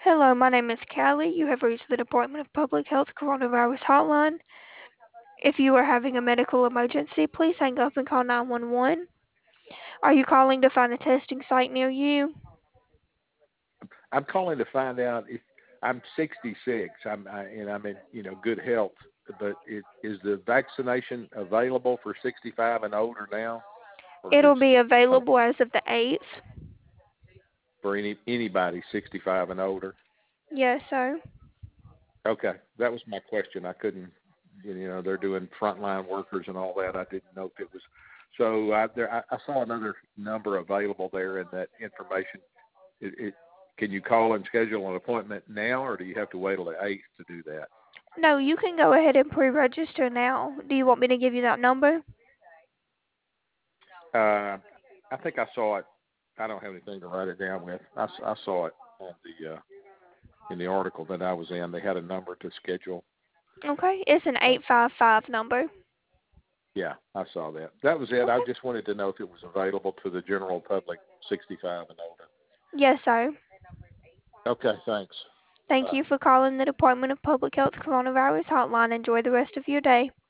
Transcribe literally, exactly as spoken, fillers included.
Hello, my name is Callie. You have reached the Department of Public Health Coronavirus Hotline. If you are having a medical emergency, please hang up and call nine one one. Are you calling to find a testing site near you? I'm calling to find out if I'm sixty-six. I'm I, and I'm in you know good health, but it, is the vaccination available for sixty-five and older now, or is it It'll be um, available as of the eighth. for any anybody sixty-five and older? Yes, sir. Okay, that was my question. I couldn't, you know, they're doing frontline workers and all that. I didn't know if it was. So I, there, I, I saw another number available there in that information. It, it, can you call and schedule an appointment now, or do you have to wait till the eighth to do that? No, you can go ahead and pre-register now. Do you want me to give you that number? Uh, I think I saw it. I don't have anything to write it down with. I, s- I saw it on the uh, in the article that I was in. They had a number to schedule. Okay, it's an So eight five five number. yeah, I saw that. That was it. I Okay. just wanted to know if it was available to the general public, sixty-five and older. Yes, sir. Okay, thanks. Thank Bye. you for calling the Department of Public Health Coronavirus Hotline. Enjoy the rest of your day.